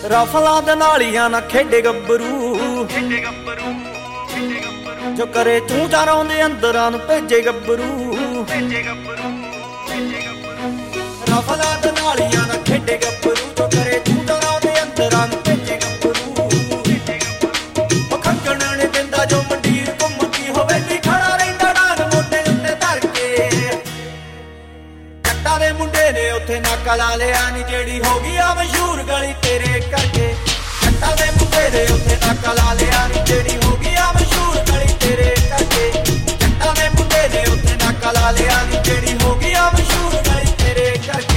ਰਫਲਾਂ ਦੇ ਨਾਲੀਆਂ ਨਾ ਖੇਡੇ ਗੱਭਰੂ, ਜੋ ਕਰੇ ਤੂੰ ਚਾਰਾਂ ਦੇ ਅੰਦਰਾਂ ਨੂੰ ਭੇਜੇ ਗੱਭਰੂ। ਰਫਲਾਂ ਦੇ ਨਾਲੀਆਂ ਨਾ ਖੇਡੇ ਗੱਭਰੂ, ਜੋ ਕਰੇ ਤੂੰ ਚਾਰਾਂ ਦੇ ਅੰਦਰਾਂ ਨੂੰ ਭੇਜੇ ਗੱਭਰੂ। ਉਹ ਖੰਗਣ ਨੇ ਦਿੰਦਾ ਜੋ ਮੰਡੀਰ ਘੁੰਮਦੀ ਹੋਵੇ, ਨੀ ਖੜਾ ਰਹਿੰਦਾ ਡਾਂਗ ਮੋਢੇ ਉੱਤੇ ਧਰ ਕੇ। ਜੱਟਾਂ ਦੇ ਮੁੰਡੇ ਨੇ ਉੱਥੇ ਨਾਕਾ ਲਾ ਲਿਆ ਨੀ, ਜਿਹੜੀ ਹੋ ਗਈ ਆ ਮਸ਼ਹੂਰ ਗਲੀ ਤੇਰੇ ਕਰਕੇ। ਜੱਟਾਂ ਦੇ ਮੁੰਡੇ ਨੇ ਉੱਥੇ ਨਾਕਾ ਲਾ ਲਿਆ ਨੀ, ਜਿਹੜੀ ਹੋ ਗਈ ਆ ਮਸ਼ਹੂਰ ਗਲੀ ਤੇਰੇ ਕਰਕੇ। ਜੱਟਾਂ ਦੇ ਮੁੰਡੇ ਨੇ ਉੱਥੇ ਨਾਕਾ ਲਾ ਲਿਆ ਨੀ, ਜਿਹੜੀ ਹੋ ਗਈ ਆ ਮਸ਼ਹੂਰ ਗਲੀ ਤੇਰੇ ਕਰਕੇ।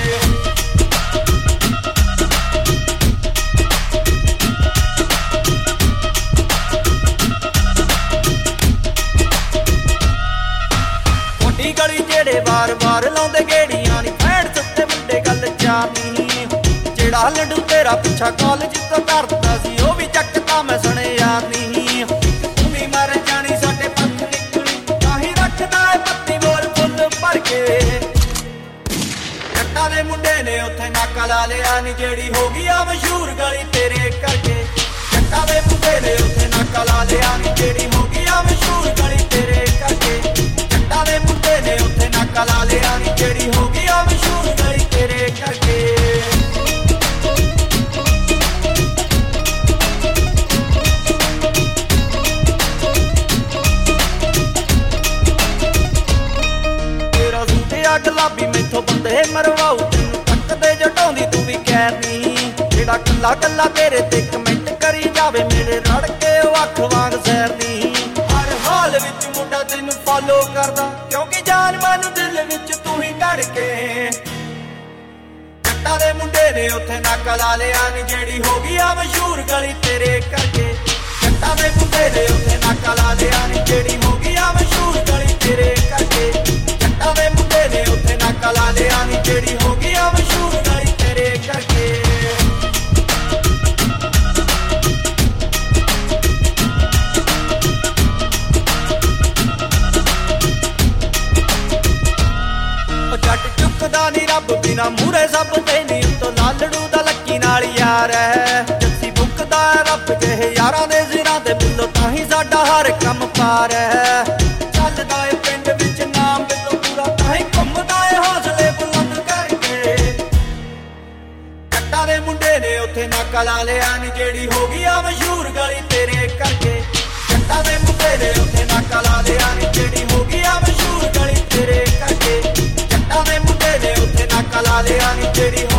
ਮੋਟੀ ਗਲੀ ਜਿਹੜੇ ਵਾਰ-ਵਾਰ ਲਾਉਂਦੇ ਗੇੜੀਆਂ ਨੀ, ਭੈਣ ਸੱਤੇ ਮੁੰਡੇ ਗੱਲ ਚਾਰਨੀ। ਜਿਹੜਾ ਲੱਡੂ ਤੇਰਾ ਪਿੱਛਾ ਕਾਲਜ ਤੋਂ ਕਰਦਾ ਸੀ, ਉਹ ਵੀ ਚੱਕਦਾ ਮੈਂ ਸੁਣੇ ਯਾਰ ਨੀ। ਤੂੰ ਵੀ ਮਰ ਜਾਣੀ ਸਾਡੇ ਪੱਖ ਨਿਕਲੀ, ਤਾਹੀਂ ਰੱਖਦਾ ਏ ਪੱਤੀ ਬੋਲ ਫੁੱਲ ਭਰ ਕੇ। ਜੱਟਾਂ ਦੇ ਮੁੰਡੇ ਨੇ ਉੱਥੇ ਨਾਕਾ ਲਾ ਲਿਆ ਨੀ, ਜਿਹੜੀ ਹੋ ਗਈ ਆ ਮਸ਼ਹੂਰ ਗਲੀ ਤੇਰੇ ਕਰਕੇ। ਜੱਟਾਂ ਦੇ ਮੁੰਡੇ ਨੇ ਉੱਥੇ ਨਾਕਾ ਲਾ ਲਿਆ ਨੀ, ਜਿਹੜੀ ਹੋ ਗਈ ਆ ਮਸ਼ਹੂਰ ਗਲੀ ਤੇਰੇ ਕਰਕੇ। ਜੱਟਾਂ ਦੇ ਮੁੰਡੇ ਨੇ ਉੱਥੇ ਨਾਕਾ ਲਾ ਲਿਆ ਨੀ, ਜਿਹੜੀ ਹੋ ਗਈ ਆ ਮਸ਼ਹੂਰ ਗਲੀ ਤੇਰੇ ਕਰਕੇ। ਗੁਲਾਬੀ ਮੈਥੋਂ ਬੰਦੇ ਮਰਵਾਉ, ਤੈਨੂੰ ਤੱਕਦੇ ਜਟਾਉਂਦੀ ਤੂੰ ਵੀ ਖੈਰ ਨੀ। ਜਿਹੜਾ ਕੱਲਾ ਕੱਲਾ ਤੇਰੇ ਤੇ ਕਮੈਂਟ ਕਰੀ ਜਾਵੇ, ਮੇਰੇ ਰੜ ਕੇ ਉਹ ਅੱਖ ਵਾਂਗ ਸੈਰ ਨੀ। ਹਰ ਹਾਲ ਵਿੱਚ ਮੁੰਡਾ ਤੈਨੂੰ ਫਾਲੋ ਕਰਦਾ, ਕਿਉਂਕਿ ਜਾਨ ਮਨ ਦਿਲ ਵਿੱਚ ਤੂੰ ਹੀ ਧੜ ਕੇ। ਜੱਟਾਂ ਦੇ ਮੁੰਡੇ ਨੇ ਉੱਥੇ ਨਾਕਾ ਲਾ ਲਿਆ ਨੀ, ਜਿਹੜੀ ਹੋ ਗਈ ਆ ਮਸ਼ਹੂਰ ਗਲੀ ਤੇਰੇ ਕਰਕੇ। ਜੱਟਾਂ ਦੇ ਮੁੰਡੇ ਨੇ ਉੱਥੇ ਨਾਕਾ ਲਾ ਲਿਆ ਨੀ, ਜਿਹੜੀ ਹੋ ਗਈ ਆ ਮਸ਼ਹੂਰ ਗਲੀ ਤੇਰੇ ਕਰਕੇ। ਜੱਟਾਂ ਦੇ ਮੁੰਡੇ ਨੇ ਉੱਥੇ ਨਾਕਾ ਲਾ ਲਿਆ ਨੀ, ਜਿਹੜੀ ਹੋ ਗਈ ਆ ਮਸ਼ਹੂਰ ਗਲੀ ਤੇਰੇ ਕਰਕੇ। ਉਹ ਜੱਟ ਚੁੱਕਦਾ ਨੀ ਰੱਬ ਬਿਨਾ ਮੂਹਰੇ ਸਭ ਤੇ ਨੀ, ਉੱਤੋਂ ਲਾਲੜੂ ਦਾ ਲੱਕੀ ਨਾਲ ਯਾਰ ਐ। ਜੱਸੀ ਬੁੱਕਦਾ ਰੱਬ ਜਿਹੇ ਯਾਰਾਂ ਦੇ ਸਿਰਾਂ ਤੇ ਬਿੱਲੋ, ਤਾਹੀਂ ਸਾਡਾ ਹਰ ਕੰਮ ਪਾਰ ਐ। ਚੱਲਦਾ ਏ ਪਿੰਡ ਵਿੱਚ ਨਾਮ ਬਿੱਲੋ ਪੂਰਾ, ਤਾਹੀਂ ਘੁੰਮਦਾ ਏ ਹੌਸਲੇ ਬੁਲੰਦ ਕਰਕੇ। ਜੱਟਾਂ ਦੇ ਮੁੰਡੇ ਨੇ ਉੱਥੇ ਨਾਕਾ ਲਾ ਲਿਆ ਨੀ, ਜਿਹੜੀ ਹੋ ਗਈ ਆ ਮਸ਼ਹੂਰ ਗਲੀ ਤੇਰੇ ਕਰਕੇ। ਜੱਟਾਂ ਦੇ ਮੁੰਡੇ ਨੇ ਉੱਥੇ ਨਾਕਾ ਲਾ ਲਿਆ ਨੀ, ਜਿਹੜੀ ਹੋ ਗਈ ਆ ਮਸ਼ਹੂਰ ਗਲੀ ਤੇਰੇ ਕਰਕੇ। ਜੱਟਾਂ ਦੇ ਮੁੰਡੇ ਨੇ ਉੱਥੇ ਨਾਕਾ ਲਾ ਲਿਆ ਨੀ, ਜਿਹੜੀ